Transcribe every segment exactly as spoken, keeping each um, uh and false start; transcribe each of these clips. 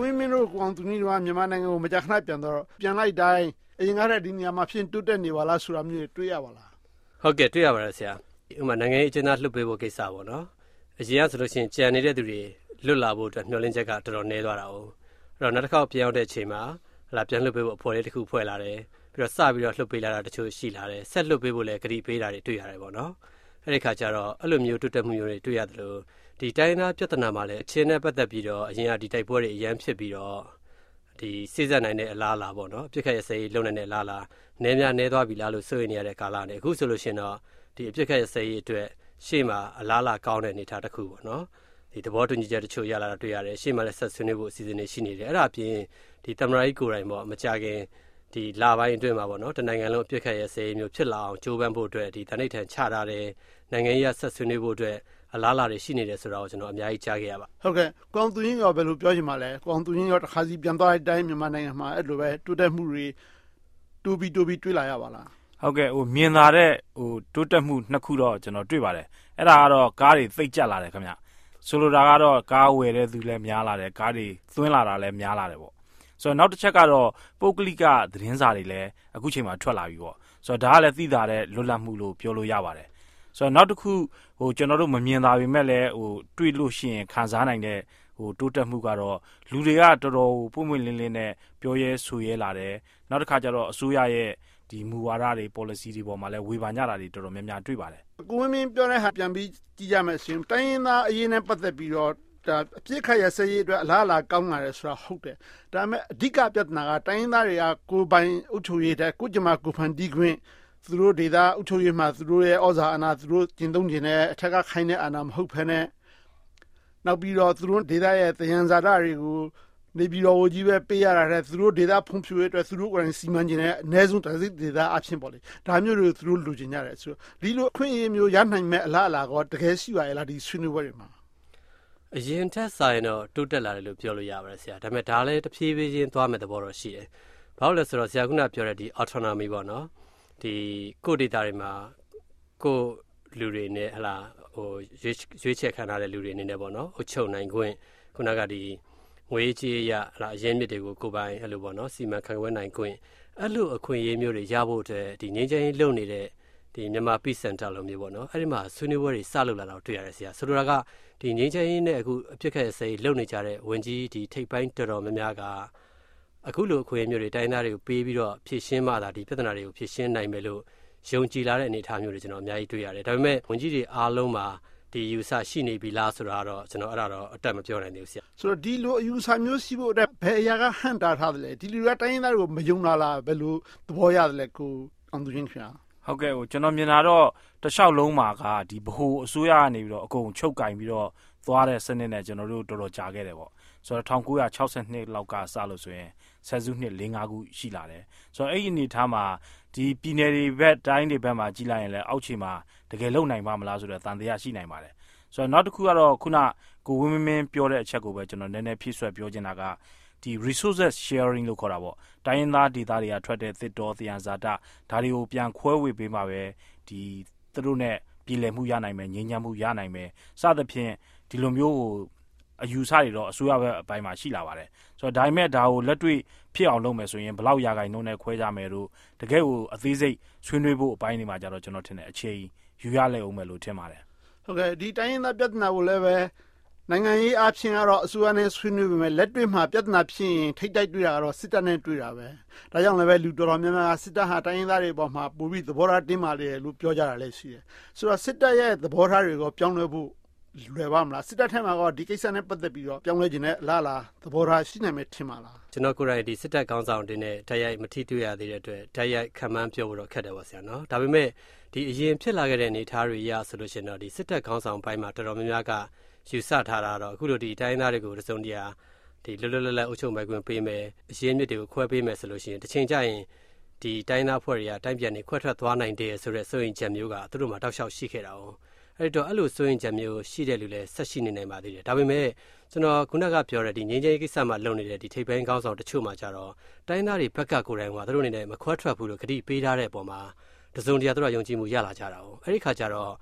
ဝင်းမင်းတို့ကောင်သူကြီးတို့ကမြန်မာနိုင်ငံကိုမကြာခဏပြန်တော့ပြန်လိုက်တိုင်းအရင်ကတည်းကဒီနေရာမှာဖြစ်တိုးတက်နေပါလားဆိုတာမျိုးတွေ့ရပါလားဟုတ်ကဲ့တွေ့ရပါတယ်ဆရာဥပမာနိုင်ငံရေးအကျဉ်းသားလွှတ်ပေးဖို့ကိစ္စပေါ့နော်အရင်ကဆိုလို့ရှိရင်ကြံနေတဲ့သူတွေလွတ်လာဖို့အတွက်မျှော်လင့်ချက်ကတော်တော်နည်းသွားတာ哦အဲ့တော့နောက်တစ်ခေါက်ပြန်ရောက်တဲ့အချိန်မှာဟလာပြန်လွှတ်ပေးဖို့အဖွဲ့လေးတစ်ခုဖွဲ့လာတယ်ပြီးတော့စပြီးတော့လွှတ်ပေးလာတာတချို့ရှိလာတယ်ဆက်လွှတ်ပေးဖို့လည်းဂရုပေးတာတွေတွေ့ရတယ်ပေါ့နော်အဲ့ဒီခါကျတော့အဲ့လိုမျိုးတိုးတက်မှုမျိုးတွေတွေ့ရတယ်လို့ဒီတိုင်းသားပြဿနာမှာလည်းအချင်းနဲ့ပတ်သက်ပြီးတော့အရင်ကဒီတိုက်ပွဲတွေအရန်ဖြစ်ပြီးတော့ဒီစိစက်နိုင်တဲ့အလားအလာပေါ့နော်အပြစ်ခတ်ရစေးလုံနိုင်တဲ့အလားအလာနည်းများနည်းသွားပြီလားလို့စိုးရိမ်နေရတဲ့ကာလနဲ့အခုဆိုလို့ရှိရင်တော့ဒီအပြစ်ခတ်ရစေးအတွက်ရှေ့မှာအလားအလာကောင်းတဲ့အနေအထားတစ်ခုပေါ့နော်ဒီသဘောတူညီချက်တချို့ရလာတာတွေ့ရတယ်ရှေ့မှာလည်းဆက်ဆွေးနွေးဖို့အစီအစဉ်တွေရှိနေတယ်အဲ့ဒါအပြင်ဒီသမ္မတကြီးကိုယ်တိုင်ပေါ့မကြခင်ဒီလာပိုင်းအတွင်းမှာပေါ့နော်တနိုင်ငံလုံးအပြစ်ခတ်ရစေးမျိုးဖြစ်လာအောင်ကြိုးပမ်းဖို့အတွက်ဒီတနိဋ္ဌာန်ချထားတဲ့နိုင်ငံရေးဆက်ဆွေးနွေးဖို့အတွက်အလားအလာတွေရှိနေတယ်ဆိုတာကိုကျွန်တော်အများကြီးကြားခဲ့ရပါဟုတ်ကဲ့ကောင်သူရင်းကဘယ်လိုပြောချင်ပါလဲကောင်သူရင်းရောတစ်ခါစီပြန်သွားတဲ့အတိုင်းမြန်မာနိုင်ငံမှာအဲ့လိုပဲတိုးတက်မှုတွေတူပြီးတူပြီးတွေ့လာရပါလားဟုတ်ကဲ့ဟိုမြင်လာတဲ့ဟိုတိုးတက်မှုနှစ်ခုတော့ကျွန်တော်တွေ့ပါတယ်အဲ့ဒါကတော့ကားတွေသိပ်ကျလာတယ်ခင်ဗျဆိုလိုတာကတော့ကားဝယ်တဲ့သူလည်းများလာတယ်ကားတွေသွင်းလာတာလည်းများလာတယ်ပေါ့ဆိုတော့နောက်တစ်ချက်ကတော့ပုဂ္ဂလိကသတင်းစာတွေလည်းအခုချိန်မှာထွက်လာပြီပေါ့ဆိုတော့ဒါကလည်းသိတာတဲ့လွတ်လပ်မှုလို့ပြောလို့ရပါတယ်ဆိုတော့နောက်တစ်ခုဟိုကျွန်တော်တို့မမြင်သာပေမဲ့လည်းဟိုတွေ့လို့ရှိရင်ခံစားနိုင်တဲ့ဟိုတိုးတက်မှုကတော့လူတွေကတော်တော်ပုံမှန်လင်းလင်းနဲ့ပြောရဲဆိုရဲလာတယ်နောက်တစ်ခါကျတော့အစိုးရရဲ့ဒီမူဝါဒတွေ policy တွေပေါ်မှာလည်းဝေဖန်ကြတာတွေတော်တော်များများတွေ့ပါတယ်ကိုဝင်းမင်းပြောတဲ့ဟာပြန်ပြီးကြည့်ကြမယ်ဆိုရင်တိုင်းရင်းသားအရေးနဲ့ပတ်သက်ပြီးတော့ဒါအပြစ်ခတ်ရစရေးအတွက်အလားအလာကောင်းလာတယ်ဆိုတာဟုတ်တယ်ဒါပေမဲ့အဓိကပြဿနာကတိုင်းရင်းသားတွေကကိုယ်ပိုင်အုပ်ချုပ်ရေးတဲ့ကိုကြမှာကိုဖန်တီးခွင့်သူတို့ဒေသအုပ်ချုပ်ရေးမှာသူတို့ရဲ့ဩဇာအာဏာသူတို့ကျင့်သုံးခြင်းနဲ့အထက်ကခိုင်းတဲ့အာဏာမဟုတ်ဘဲနဲ့နောက်ပြီးတော့သူတို့ဒေသရဲ့သယံဇာတတွေကိုနေပြည်တော်ကြီးပဲပေးရတာတဲ့သူတို့ဒေသဖွံ့ဖြိုးရေးအတွက်သူတို့ကိုယ်တိုင်စီမံခြင်းနဲ့အ ਨੇ ဆုံးတစ်စိတ်ဒေသအဖြစ်ပေါ့လေဒါမျိုးတွေသူတို့လူကျင်ကြတယ်ဆိုတော့ဒီလိုအခွင့်အရေးမျိုးရနိုင်မဲ့အလားအလာကတကယ်ရှိပါရဲ့လားဒီဆွေးနွေးပွဲတွေမှာအရင်ထက်ဆိုင်တော့တိုးတက်လာတယ်လို့ပြောလို့ရပါတယ်ဆရာဒါပေမဲ့ဒါလည်းတဖြည်းဖြည်းချင်းသွားမယ်သဘောတော့ရှိတယ်ဘာလို့လဲဆိုတော့ဆရာကခုနပြောတဲ့ဒီ autonomy ပေါ့နော်ဒီကိုဒေတာတွေမှာကိုလူတွေနဲ့ဟလာဟိုရွေးရွေးချယ်ခံထားတဲ့လူတွေအနေနဲ့ပေါ့နော်အချုပ်နိုင်ခွင့်ခုနကဒီငွေကြေးရဟလာအရင်းမြစ်တွေကိုကိုပိုင်အဲ့လိုပေါ့နော်စီမံခန့်ခွဲနိုင်ခွင့်အဲ့လိုအခွင့်အရေးမျိုးတွေရဖို့အတွက်ဒီငင်းချင်းလုံနေတဲ့ဒီမြန်မာ Peace Center လိုမျိုးပေါ့နော်အဲ့ဒီမှာဆွေးနွေးပွဲတွေစလုပ်လာတာတွေ့ရတယ်ဆရာဆိုလိုတာကဒီငင်းချင်းနဲ့အခုအပြစ်ခတ်စိတ်လုံနေကြတဲ့ဝင်ကြီးဒီထိပ်ပိုင်းတော်တော်များများကအခုလိုအခွင့်အရေးမျိုးတွေတိုင်းသားတွေကိုပေးပြီးတော့ဖြည့်ရှင်းမှသာဒီပြဿနာတွေကိုဖြည့်ရှင်းနိုင်မယ်လို့ယုံကြည်လာတဲ့အနေအထားမျိုးတွေကျွန်တော်အများကြီးတွေ့ရတယ်ဒါပေမဲ့ဝင်ကြီးတွေအားလုံးမှာဒီယူဆရှိနေပြီလားဆိုတာတော့ကျွန်တော်အဲ့ဒါတော့အတက်မပြောနိုင်သေးဘူးဆရာဆိုတော့ဒီလိုအယူဆမျိုးရှိဖို့အတွက်ဘယ်အရာကဟန့်တာထားတယ်လဲဒီလူကတိုင်းသားတွေကိုမယုံလာလားဘယ်လိုသဘောရတယ်လဲကိုအောင်သူချင်းခင်ဗျာဟုတ်ကဲ့ဟိုကျွန်တော်မြင်တာတော့တခြားလုံးမှာကဒီဘ ਹੁ အစိုးရကနေပြီးတော့အကုန်ချုပ်ကင်ပြီးတော့သွားတဲ့စနစ်နဲ့ကျွန်တော်တို့တော်တော်ကြာခဲ့တယ်ပေါ့ဆိုတော့၁၉၆၂လောက်ကစလို့ဆိုရင်ဆယ်စုနှစ်၄၅ခုရှိလာတယ်ဆိုတော့အဲ့ဒီအနေထားမှာဒီပြည်နယ်တွေဘက်တိုင်းတွေဘက်မှာကြီးလိုက်ရင်လည်းအောက်ခြေမှာတကယ်လုံနိုင်ပါမလားဆိုတော့တန်တရားရှိနိုင်ပါတယ်ဆိုတော့နောက်တစ်ခုကတော့ခုနကိုဝင်းမင်းမင်းပြောတဲ့အချက်ကိုပဲကျွန်တော်နည်းနည်းဖြည့်ဆွဲပြောချင်တာကဒီ resources sharing လို့ခေါ်တာပေါ့တိုင်းရင်းသားဒေသတွေကထွက်တဲ့သစ်တောသယံဇာတဒါတွေကိုပြန်ခွဲဝေပေးမှာပဲဒီသူတို့နဲ့ပြည်လည်မှုရနိုင်မယ်ငြိမ်းချမ်းမှုရနိုင်မယ်စသဖြင့်ဒီလိုမျိုးကိုအယူဆတွေတော့အစိုးရဘက်အပိုင်းမှာရှိလာပါတယ်ဆိုတော့ဒါပေမဲ့ဒါကိုလက်တွေ့ဖြစ်အောင်လုပ်မယ်ဆိုရင်ဘလောက်ရာဂိုင်နှုန်းနဲ့ခွဲကြမယ်လို့တကယ်ကိုအသေးစိတ်ဆွေးနွေးဖို့အပိုင်းတွေမှာကြတော့ကျွန်တော်ထင်တယ်အခြေယူရလဲအောင်မယ်လို့ထင်ပါတယ်ဟုတ်ကဲ့ဒီတိုင်းရင်းသားပြဿနာကိုလည်းပဲနိုင်ငံရေးအချင်းကတော့အစိုးရနဲ့ဆွေးနွေးပေမဲ့လက်တွေ့မှာပြဿနာဖြစ်ရင်ထိတ်တိုက်တွေ့တာကတော့စစ်တပ်နဲ့တွေ့တာပဲဒါကြောင့်လည်းပဲလူတော်တော်များများကစစ်တပ်ဟာတိုင်းရင်းသားတွေပေါ်မှာပိုပြီးသဘောထားတင်းမာတယ်လို့ပြောကြတာလည်းရှိတယ်ဆိုတော့စစ်တပ်ရဲ့သဘောထားတွေကိုပြောင်းလဲဖို့လွယ်ပါမလားစစ်တပ်ထဲမှာကဒီကိစ္စနဲ့ပတ်သက်ပြီးတော့ပြောင်းလဲခြင်းနဲ့အလားအလာသဘောထားရှိနိုင်မယ်ထင်ပါလားကျွန်တော်ကိုယ်တိုင်ဒီစစ်တပ်ခေါင်းဆောင်တင်တဲ့တိုက်ရိုက်မထိတွေ့ရသေးတဲ့အတွက်တိုက်ရိုက်ခံမှန်းပြောဖို့တော့ခက်တယ်ပါဆရာနော်ဒါပေမဲ့ဒီအရင်ဖြစ်လာခဲ့တဲ့အနေအထားတွေရဆိုလို့ရှိရင်တော့ဒီစစ်တပ်ခေါင်းဆောင်ပိုင်းမှာတော်တော်များများကယူဆထားတာတော့အခုလိုဒီတိုင်းသားတွေကိုတစုံတရာဒီလွတ်လွတ်လပ်လပ်အုပ်ချုပ်ပိုင်ခွင့်ပေးမယ်အရင်မြစ်တွေကိုခွဲပေးမယ်ဆိုလို့ရှိရင်တစ်ချိန်ကျရင်ဒီတိုင်းသားဖွဲ့တွေကတိုင်းပြန်နေခွဲထွက်သွားနိုင်တယ်ဆိုတဲ့စိုးရိမ်ချက်မျိုးကသူတို့မှာတောက်လျှောက်ရှိခဲ့တာ哦အဲ့တော့အဲ့လိုစိုးရိမ်ချက်မျိုးရှိတဲ့လူလည်းဆက်ရှိနေနိုင်ပါသေးတယ်ဒါပေမဲ့ကျွန်တော်ခုနကပြောတဲ့ဒီငြိမ်းချမ်းရေးကိစ္စမှာလုပ်နေတဲ့ဒီထိပ်ပိုင်းခေါင်းဆောင်တချို့မှာကြတော့တိုင်းသားတွေဘက်ကကိုယ်တိုင်ကသူတို့အနေနဲ့မခွဲထွက်ဘူးလို့ကတိပေးထားတဲ့အပေါ်မှာတစုံတရာသူတို့ယုံကြည်မှုရလာကြတာ哦အဲ့ဒီခါကျတော့ဒီ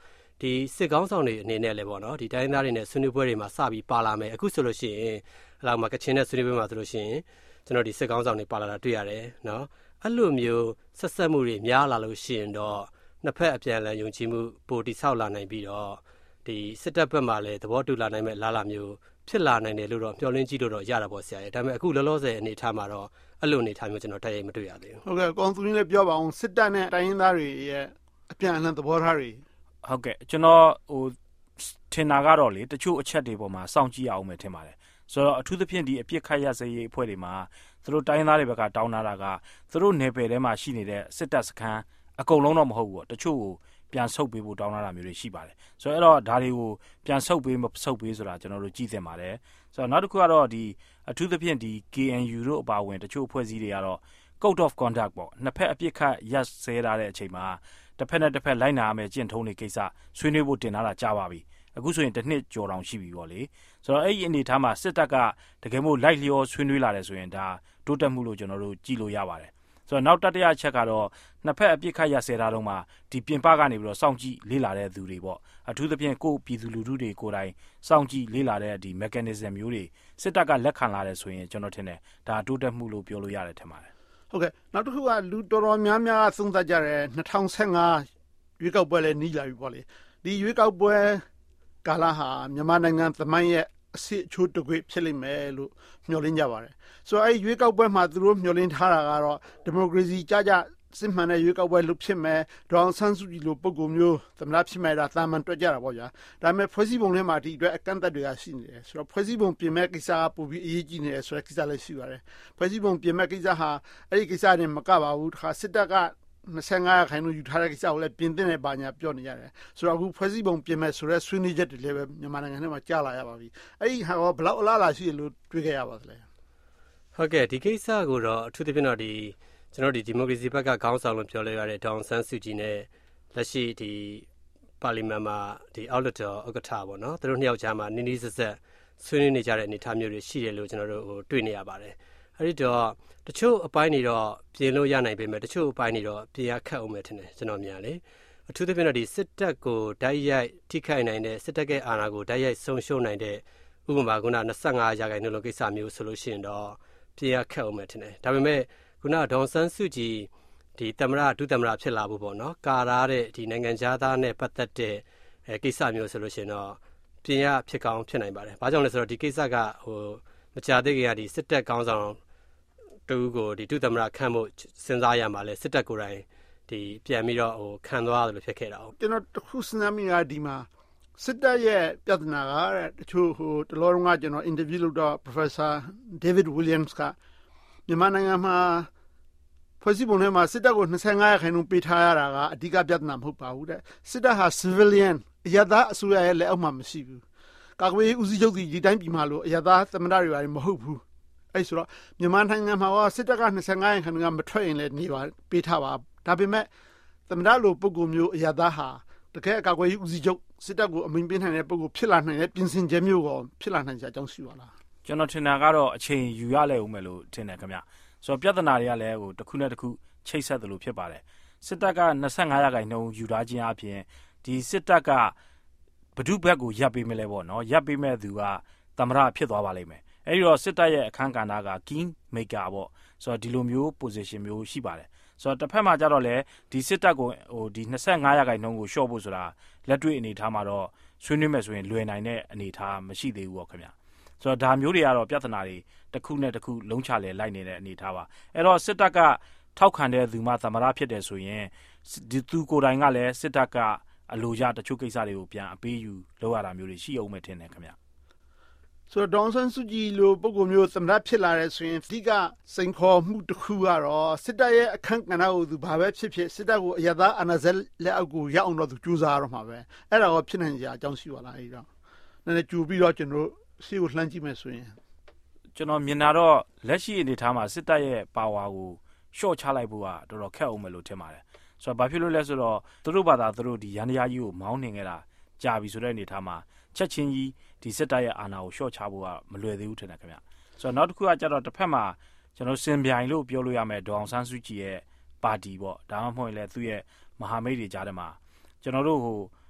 ဒီစစ်ကောင်းဆောင်တွေအနေနဲ့လည်းပေါ့နော်ဒီတိုင်းသားတွေနဲ့ဆွေးနွေးပွဲတွေမှာစပြီးပါလာမယ်အခုဆိုလို့ရှိရင်အလောက်မှာကချင်နဲ့ဆွေးနွေးပွဲမှာဆိုလို့ရှိရင်ကျွန်တော်ဒီစစ်ကောင်းဆောင်တွေပါလာတာတွေ့ရတယ်နော်အဲ့လိုမျိုးဆက်ဆက်မှုတွေများလာလို့ရှိရင်တော့နှစ်ဖက်အပြန်အလှန်ယုံကြည်မှုပိုတိဆောက်လာနိုင်ပြီးတော့ဒီစစ်တပ်ဘက်မှာလည်းသဘောတူလာနိုင်မဲ့လားလာမျိုးဖြစ်လာနိုင်တယ်လို့တော့မျှော်လင့်ကြည့်လို့တော့ရတာပေါ့ဆရာရဲ့ဒါပေမဲ့အခုလောလောဆယ်အနေထားမှာတော့အဲ့လိုအနေထားမျိုးကျွန်တော်တိုက်ရိုက်မတွေ့ရသေးဘူးဟုတ်ကဲ့ကောင်သူကြီးလည်းပြောပါအောင်စစ်တပ်နဲ့တိုင်းရင်းသားတွေရဲ့အပြန်အလှန်သဘောထားတွေဟုတ်ကဲ့ကျွန်တော်ဟိုထင်တာကတော့လေတချို့အချက်တွေပေါ်မှာစောင့်ကြည့်အောင်မယ်ထင်ပါတယ်ဆိုတော့အထူးသဖြင့်ဒီအပြစ်ခတ်ရစေရေးအဖွဲ့တွေမှာသူတို့တိုင်းသားတွေဘက်ကတောင်းလာတာကသူတို့နယ်ပယ်ထဲမှာရှိနေတဲ့စစ်တပ်စခန်းအကုန်လုံးတော့မဟုတ်ဘူးတချို့ကိုပြန်ဆုတ်ပေးဖို့တောင်းလာတာမျိုးတွေရှိပါတယ်ဆိုတော့အဲ့တော့ဒါတွေကိုပြန်ဆုတ်ပေးမဆုတ်ပေးဆိုတာကျွန်တော်တို့ကြည့်သင့်ပါတယ်ဆိုတော့နောက်တစ်ခုကတော့ဒီအထူးသဖြင့်ဒီ K N U တို့အပါအဝင်တချို့အဖွဲ့အစည်းတွေကတော့ Code of Conduct ပေါ့နှစ်ဖက်အပြစ်ခတ်ရက်စဲထားတဲ့အချိန်မှာတစ်ဖက်နဲ့တစ်ဖက်လိုက်နာရမယ်ကျင့်ထုံးတွေကိစ္စဆွေးနွေးဖို့တင်လာတာကြားပါပြီအခုဆိုရင်တစ်နှစ်ကျော်တောင်ရှိပြီပေါ့လေဆိုတော့အဲ့ဒီအနေထားမှာစစ်တပ်ကတကယ်မို့လိုက်လျောဆွေးနွေးလာတယ်ဆိုရင်ဒါတိုးတက်မှုလို့ကျွန်တော်တို့ကြည့်လို့ရပါတယ်ဆိုတော့နောက်တတိယချက်ကတော့နှစ်ဖက်အပြစ်ခတ်ရဆဲတာတော့မှဒီပြင်ပကနေပြီးတော့စောင့်ကြည့်လေ့လာတဲ့သူတွေပေါ့အထူးသဖြင့်ကိုပြည်သူလူထုတွေကိုယ်တိုင်စောင့်ကြည့်လေ့လာတဲ့ဒီ mechanism မျိုးတွေစစ်တပ်ကလက်ခံလာတယ်ဆိုရင်ကျွန်တော်ထင်တယ်ဒါတိုးတက်မှုလို့ပြောလို့ရတယ်ထင်ပါတယ်ဟုတ်ကဲ့နောက်တစ်ခုကလူတော်တော်များများသုံးသပ်ကြတယ်၂၀၁၅ရွေးကောက်ပွဲလည်းနီးလာပြီပေါ့လေဒီရွေးကောက်ပွဲကာလဟာမြန်မာနိုင်ငံသမိုင်းရဲ့အစစ်အချိုးတကွေ့ဖြစ်လိမ့်မယ်လို့မျှော်လင့်ကြပါတယ်ဆိုတော့အဲရွေးကောက်ပွဲမှာသူတို့မျှော်လင့်ထားတာကတော့ဒီမိုကရေစီကြကြစစ်မှန်တဲ့ရွေးကောက်ပွဲလုပ်ဖြစ်မယ်ဒေါအောင်ဆန်းစုကြည်လိုပုံကိုမျိုးသမ္မတဖြစ်မယ်ဒါသာမန်တွေ့ကြတာပေါ့ဗျာဒါပေမဲ့ဖွဲ့စည်းပုံထဲမှာဒီအတွက်အကန့်အသတ်တွေကရှိနေတယ်ဆိုတော့ဖွဲ့စည်းပုံပြင်မဲ့ကိစ္စကပိုပြီးအရေးကြီးနေတယ်ဆိုတဲ့ကိစ္စလည်းရှိပါတယ်ဖွဲ့စည်းပုံပြင်မဲ့ကိစ္စဟာအဲ့ဒီကိစ္စတွေမကပါဘူးတခါစစ်တပ်က၂၅ရာခိုင်နှုန်းယူထားတဲ့ကိစ္စကိုလည်းပြင်သင့်တယ်ပါညာပြောနေရတယ်ဆိုတော့အခုဖွဲ့စည်းပုံပြင်မဲ့ဆိုတဲ့ဆွေးနွေးချက်တွေလည်းပဲမြန်မာနိုင်ငံထဲမှာကြားလာရပါပြီအဲ့ဒီဟာကဘလောက်အလားအလာရှိတယ်လို့တွေးခဲ့ရပါသလဲဟုတ်ကဲ့ဒီကိစ္စကိုတော့အထူးသဖြင့်တော့ဒီကျွန်တော်ဒီဒီမိုကရေစီဘက်ကခေါင်းဆောင်လို့ပြောလို့ရတဲ့ဒေါအောင်ဆန်းစုကြည်နဲ့လက်ရှိဒီပါလီမန်မှာဒီအောက်လွှတ်တော်ဥက္ကဋ္ဌပေါ့နော်သူတို့နှစ်ယောက်ကြားမှာနီးနီးစပ်ဆက်ဆွေးနွေးနေကြတဲ့အနေအထားမျိုးတွေရှိတယ်လို့ကျွန်တော်တို့ဟိုတွေ့နေရပါတယ်အဲ့ဒီတော့တချို့အပိုင်းတွေတော့ပြင်လို့ရနိုင်ပေမဲ့တချို့အပိုင်းတွေတော့ပြင်ရခက်အောင်မယ်ထင်တယ်ကျွန်တော်မြင်လေအထူးသဖြင့်တော့ဒီစစ်တပ်ကိုတိုက်ရိုက်ထိခိုက်နိုင်တဲ့စစ်တပ်ရဲ့အာဏာကိုတိုက်ရိုက်ဆုံးရှုံးနိုင်တဲ့ဥပမာက၂၅ရာခိုင်နှုန်းလောက်ကိစ္စမျိုးဆိုလို့ရှိရင်တော့ပြင်ရခက်အောင်မယ်ထင်တယ်ဒါပေမဲ့ခုနဒေါန်ဆန်းစုကြည်ဒီသမ္မတဒုသမ္မတဖြစ်လာဖို့ပေါ့နော်ကာရတဲ့ဒီနိုင်ငံသားနဲ့ပတ်သက်တဲ့အဲကိစ္စမျိုးဆိုလို့ရှိရင်တော့ပြင်ရဖြစ်ကောင်းဖြစ်နိုင်ပါတယ်ဘာကြောင့်လဲဆိုတော့ဒီကိစ္စကဟိုမကြာသေးခင်ကဒီစစ်တပ်ကောင်းဆောင်တူကိုဒီဒုသမ္မတခန့်ဖို့စဉ်းစားရမှာလဲစစ်တပ်ကိုယ်တိုင်ဒီပြန်ပြီးတော့ဟိုခံသွားတယ်လို့ဖြစ်ခဲ့တာ။ကျွန်တော်တခုစဉ်းစားမိတာဒီမှာစစ်တပ်ရဲ့ပြဿနာကတဲ့တချို့ဟိုတလောတုန်းကကျွန်တော် interview လုပ်တော့ Professor David Williams ကမြန်မာနိုင်ငံမှာဖွဲ့စည်းပုံထဲမှာစစ်တပ်ကို၂၅ရာခိုင်နှုန်းပေးထားရတာကအဓိကပြဿနာမဟုတ်ပါဘူးတဲ့စစ်တပ်ဟာ civilian အရပ်သားအစိုးရရဲ့လက်အောက်မှာမရှိဘူးကာကွယ်ရေးဦးစီးချုပ်ဒီတိုင်းပြည်မှာလို့အရပ်သားသမ္မတတွေပါမဟုတ်ဘူးအဲ့ဆိုတော့မြန်မာနိုင်ငံမှာကစစ်တပ်က၂၅ရာခိုင်နှုန်းကမထွက်ရင်လည်းနေပါပေးထားပါဒါပေမဲ့သမ္မတလိုပုံကိုမျိုးအရပ်သားဟာတကယ်ကာကွယ်ရေးဦးစီးချုပ်စစ်တပ်ကိုအမိန့်ပေးနိုင်တဲ့ပုံကိုဖြစ်လာနိုင်တဲ့ပြင်ဆင်ချက်မျိုးကိုဖြစ်လာနိုင်ကြအကြောင်းရှိပါလားကျွန်တော်ထင်တာကတော့အချိန်ယူရလဲဦးမယ်လို့ထင်တယ်ခင်ဗျဆိုတော့ပြဿနာတွေကလည်းဟိုတစ်ခုနဲ့တစ်ခုချိတ်ဆက်တယ်လို့ဖြစ်ပါတယ်စစ်တပ်က၂၅ရာခိုင်နှုန်းယူထားခြင်းအပြင်ဒီစစ်တပ်ကဘဒုဘက်ကိုရပ်ပေးမလဲပေါ့နော်ရပ်ပေးမဲ့သူကသမ္မတဖြစ်သွားပါလိမ့်မယ်အဲဒီတော့စစ်တပ်ရဲ့အခန်းကဏ္ဍက king maker ပေါ့ဆိုတော့ဒီလိုမျိုး position မျိုးရှိပါတယ်ဆိုတော့တစ်ဖက်မှာကျတော့လေဒီစစ်တပ်ကိုဟိုဒီ၂၅ရာခိုင်နှုန်းကိုရှော့ဖို့ဆိုတာလက်တွေ့အနေထားမှာတော့ဆွေးနွေးမယ်ဆိုရင်လွယ်နိုင်တဲ့အနေထားမရှိသေးဘူးပေါ့ခင်ဗျဆိုတော့ဒါမျိုးတွေကတော့ပြဿနာတွေတစ်ခုနဲ့တစ်ခုလုံးချလဲလိုက်နေတဲ့အနေထားပါအဲ့တော့စစ်တပ်ကထောက်ခံတဲ့သူမှသမ္မတဖြစ်တယ်ဆိုရင်ဒီသူကိုယ်တိုင်ကလည်းစစ်တပ်ကအလိုကြတချို့ကိစ္စတွေကိုပြန်အပေးယူလုပ်ရတာမျိုးတွေရှိအောင်မယ်ထင်တယ်ခင်ဗျဆိုတော့ဒေါန်ဆန်းစုကြည်လိုပုံကိုမျိုးသမ္မတဖြစ်လာတဲ့ဆိုရင်အဓိကစိန်ခေါ်မှုတစ်ခုကတော့စစ်တပ်ရဲ့အခန်းကဏ္ဍကိုသူဘာပဲဖြစ်ဖြစ်စစ်တပ်ကိုအရသာအနာဇက်လက်အောက်ကိုရောက်အောင်တော့သူကြိုးစားရတော့မှာပဲအဲ့ဒါကိုဖြစ်နိုင်ကြအကြောင်းရှိပါလားအဲ့တော့နည်းနည်းကြိုပြီးတော့ကျွန်တော်ရှေ့ကိုလှမ်းကြည့်မယ်ဆိုရင်ကျွန်တော်မြင်တာတော့လက်ရှိအနေထားမှာစစ်တပ်ရဲ့ပါဝါကိုရှော့ချလိုက်ဖို့ကတော်တော်ခက်အောင်မယ်လို့ထင်ပါတယ်ဆိုတော့ဘာဖြစ်လို့လဲဆိုတော့သူတို့ဘာသာသူတို့ဒီရန်တရားကြီးကိုမောင်းနှင်ခဲ့တာကြာပြီဆိုတဲ့အနေထားမှာချက်ချင်းကြီးဒီစစ်တပ်ရဲ့အာဏာကိုရှော့ချဖို့ကမလွယ်သေးဘူးထင်တယ်ခင်ဗျဆိုတော့နောက်တစ်ခုကကျတော့တစ်ဖက်မှာကျွန်တော်စင်ပြိုင်လို့ပြောလို့ရမယ်ဒေါအောင်ဆန်းစုကြည်ရဲ့ပါတီပေါ့ဒါမှမဟုတ်ရင်လည်းသူ့ရဲ့မဟာမိတ်တွေကြားထဲမှာကျွန်တော်တို့ဟို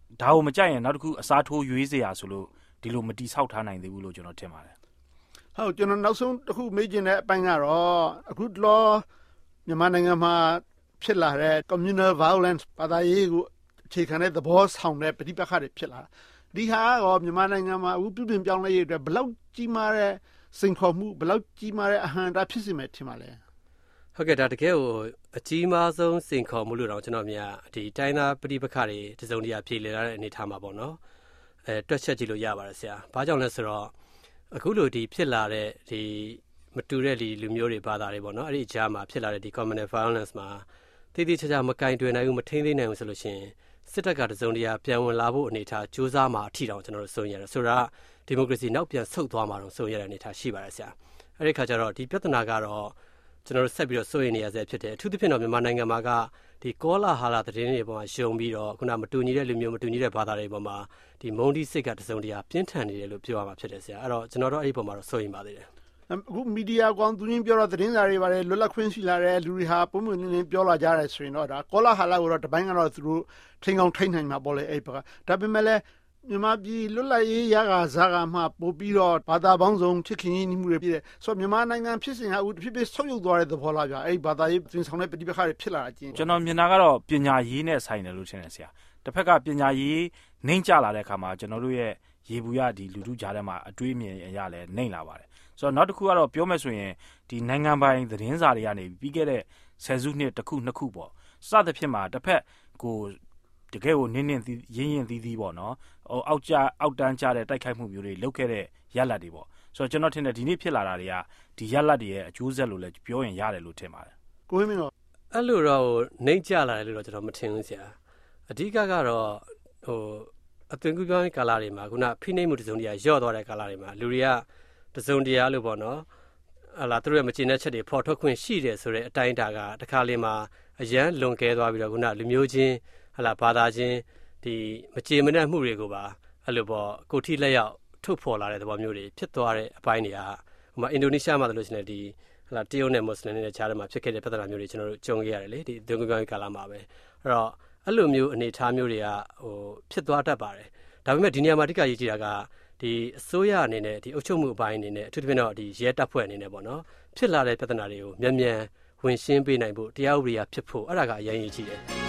ဒါကိုမကြိုက်ရင်နောက်တစ်ခုအစားထိုးရွေးစရာဆိုလို့ဒီလိုမတိဆောက်ထားနိုင်သေးဘူးလို့ကျွန်တော်ထင်ပါတယ်ဟုတ်ကျွန်တော်နောက်ဆုံးတစ်ခုမေးချင်တဲ့အပိုင်းကတော့အခုလောမြန်မာနိုင်ငံမှာဖြစ်လာတဲ့ communal violence ဘာသာရေးကိုအခြေခံတဲ့သဘောဆောင်တဲ့ပဋိပက္ခတွေဖြစ်လာတာဒီဟာရောမြန်မာနိုင်ငံမှာအခုပြုပြင်ပြောင်းလဲရေးအတွက်ဘယ်လောက်ကြီးမားတဲ့စိန်ခေါ်မှုဘယ်လောက်ကြီးမားတဲ့အဟန့်အတားဖြစ်စေမယ်ထင်ပါလဲဟုတ်ကဲ့ဒါတကယ်ကိုအကြီးမားဆုံးစိန်ခေါ်မှုလို့တော့ကျွန်တော်မြင်ဒီတိုင်းသားပဋိပက္ခတွေတစုံတရာဖြေလည်လာတဲ့အနေအထားမှာပေါ့နော်အဲတွက်ချက်ကြည့်လို့ရပါတယ်ဆရာဘာကြောင့်လဲဆိုတော့အခုလိုဒီဖြစ်လာတဲ့ဒီမတူတဲ့ဒီလူမျိုးတွေဘာသာတွေပေါ့နော်အဲ့ဒီအကြားမှာဖြစ်လာတဲ့ဒီ communal violence မှာတည်တည်ချာချာမကင်တွယ်နိုင်ဘူးမထိန်းသိမ်းနိုင်ဘူးဆိုလို့ရှိရင်စစ်တပ်ကတစုံတရာပြန်ဝင်လာဖို့အနေအထားစူးစမ်းမှာအထီတောင်ကျွန်တော်တို့စိုးရတယ်ဆိုတော့ဒီမိုကရေစီနောက်ပြန်ဆုတ်သွားမှာတော့စိုးရတဲ့အနေအထားရှိပါတယ်ဆရာအဲ့ဒီခါကျတော့ဒီပြဿနာကတော့ကျွန်တော်တို့ဆက်ပြီးတော့စိုးရိမ်နေရဆဲဖြစ်တယ်အထူးသဖြင့်တော့မြန်မာနိုင်ငံမှာကဒီကောလာဟာလာသတင်းတွေပေါ်မှာရှုံပြီးတော့ခုနမတူညီတဲ့လူမျိုးမတူညီတဲ့ဘာသာတွေပေါ်မှာဒီမုန်းတီးစိတ်ကတစုံတရာပြင်းထန်နေတယ်လို့ပြောရမှာဖြစ်တယ်ဆရာအဲ့တော့ကျွန်တော်တို့အဲ့ဒီပေါ်မှာတော့စိုးရိမ်ပါသေးတယ်အခုမီဒီယာကောင်သူချင်းပြောတော့သတင်းစာတွေပါတယ်လွတ်လပ်ခွင့်ရှိလာတဲ့လူတွေဟာပုံမှန်နေပြောလာကြတယ်ဆိုရင်တော့ဒါကောလာဟာလာကိုတော့တပိုင်းကတော့သူတို့ထိန်အောင်ထိန်နိုင်မှာပေါ့လေအဲ့ဘကဒါပေမဲ့လည်းမြန်မာပြည်လွတ်လပ်ရေးရကစားကမှပို့ပြီးတော့ဘာသာပေါင်းစုံချစ်ခင်ရင်းနှီးမှုတွေပြည်တယ်ဆိုတော့မြန်မာနိုင်ငံဖြစ်စဉ်ဟာအခုတစ်ဖြည်းဖြည်းဆုတ်ယုတ်သွားတဲ့သဘောလားဗျအဲ့ဘာသာရေးပြင်ဆောင်တဲ့ပဋိပက္ခတွေဖြစ်လာတာကျင်းကျွန်တော်မြင်တာကတော့ပညာရေးနဲ့ဆိုင်တယ်လို့ထင်တယ်ဆရာတစ်ဖက်ကပညာရေးနှိမ့်ကျလာတဲ့အခါမှာကျွန်တော်တို့ရဲ့ရေဘူးရဒီလူထုကြားထဲမှာအတွေးအမြင်အရလည်းနှိမ့်လာပါတယ်ဆိုတော့နောက်တစ်ခုကတော့ပြောမယ်ဆိုရင်ဒီနိုင်ငံပိုင်သတင်းစာတွေကနေပြီးခဲ့တဲ့ဆယ်စုနှစ်တစ်ခုနှစ်ခုပေါ့စသဖြင့်မှာတစ်ဖက်ကိုတကယ်ကိုနင်းနင်းရင်းရင်သီးသီးပေါ့နော်ဟိုအောက်ကျအောက်တန်းကျတဲ့တိုက်ခိုက်မှုမျိုးတွေလုပ်ခဲ့တဲ့ရလဒ်တွေပေါ့ဆိုတော့ကျွန်တော်ထင်တယ်ဒီနေ့ဖြစ်လာတာတွေကဒီရလဒ်တွေရဲ့အကျိုးဆက်လို့လည်းပြောရင်ရတယ်လို့ထင်ပါတယ်ကိုဝင်းမင်းတော့အဲ့လိုတော့နှိမ့်ကျလာတယ်လို့တော့ကျွန်တော်မထင်ဘူးဆရာအဓိကကတော့ဟိုအသွင်ကူးပြောင်းရေးကာလတွေမှာခုနဖိနှိပ်မှုတစုံတရာညော့သွားတဲ့ကာလတွေမှာလူတွေကတစုံတရာလို့ပေါ့နော်ဟလာသူတို့ရဲ့မကျေနပ်ချက်တွေဖော်ထုတ်ခွင့်ရှိတယ်ဆိုတဲ့အတိုင်းအတာကတခါလေမှာအရန်လွန်ကဲသွားပြီးတော့ခုနလူမျိုးချင်းဟလာဘာသာချင်းဒီမကျေမနပ်မှုတွေကိုပါအဲ့လိုပေါ့ကိုထိလက်ရောက်ထုတ်ဖော်လာတဲ့သဘောမျိုးတွေဖြစ်သွားတဲ့အပိုင်းတွေကဟိုမှာအင်ဒိုနီးရှားမှာလို့ရှိရင်ဒီဟလာတရုတ်နဲ့မွတ်စလင်တွေနဲ့ခြားတယ်မှာဖြစ်ခဲ့တဲ့ပြဿနာမျိုးတွေကျွန်တော်တို့ကြုံခဲ့ရတယ်လေဒီသွင်ကူးပြောင်းရေးကာလမှာပဲအဲ့တော့အဲ့လိုမျိုးအနေအထားမျိုးတွေကဟိုဖြစ်သွားတတ်ပါတယ်ဒါပေမဲ့ဒီနေရာမှာအဓိကရေးကြည့်တာကဒီအစိုးရအနေနဲ့ဒီအုပ်ချုပ်မှုအပိုင်းအနေနဲ့အထူးသဖြင့်တော့ဒီရဲတပ်ဖွဲ့အနေနဲ့ပေါ့နော်ဖြစ်လာတဲ့ပြဿနာတွေကိုမြန်မြန်ဝင်ရှင်းပေးနိုင်ဖို့တရားဥပဒေအဖြစ်ဖို့အဲ့ဒါကအရင်ရေးကြည့်တယ်